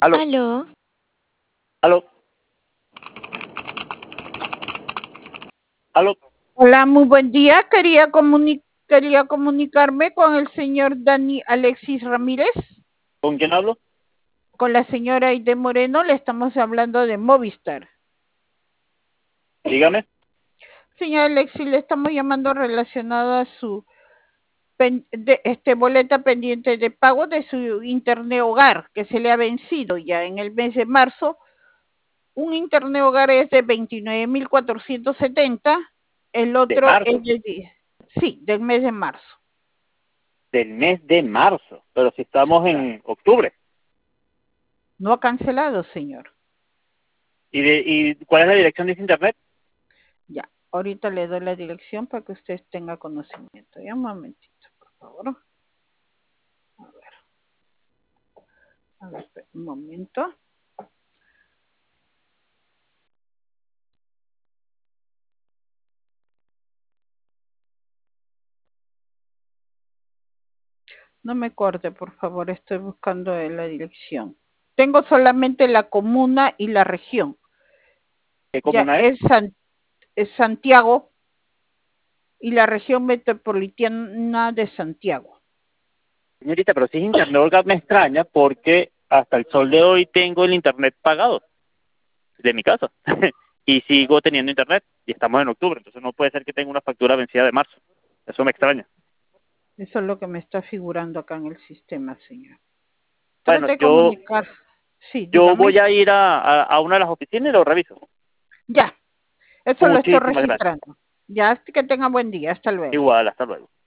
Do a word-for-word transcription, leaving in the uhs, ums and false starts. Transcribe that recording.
Aló, Aló, aló, aló. Hola, muy buen día. Quería, comuni- quería comunicarme con el señor Dani Alexis Ramírez. ¿Con quién hablo? Con la señora Aide Moreno le estamos hablando de Movistar. Dígame. Señor Alexis, le estamos llamando relacionado a su pen- de, este, boleta pendiente de pago de su internet hogar, que se le ha vencido ya en el mes de marzo. Un internet hogar es de veintinueve mil cuatrocientos setenta, el De otro marzo, es de diez. Sí, del mes de marzo. del mes de marzo. Pero si estamos en octubre. No ha cancelado, señor. ¿Y, de, ¿Y cuál es la dirección de ese internet? Ya, ahorita le doy la dirección para que usted tenga conocimiento. Ya un momentito, por favor. A ver, a ver, espera un momento. No me corte, por favor, estoy buscando la dirección. Tengo solamente la comuna y la región. ¿Qué Ya comuna es? es, San, es Santiago y la región metropolitana de Santiago. Señorita, pero si es internet hogar me extraña porque hasta el sol de hoy tengo el internet pagado de mi casa. Y sigo teniendo internet. Y estamos en octubre, entonces no puede ser que tenga una factura vencida de marzo. Eso me extraña. Eso es lo que me está figurando acá en el sistema, señor. Bueno, Trate de yo, comunicar. Sí, yo dígame. voy a ir a, a, a una de las oficinas y lo reviso. Ya, eso lo estoy Muchísimas gracias. registrando. Ya, que tenga buen día. Hasta luego. Igual, hasta luego.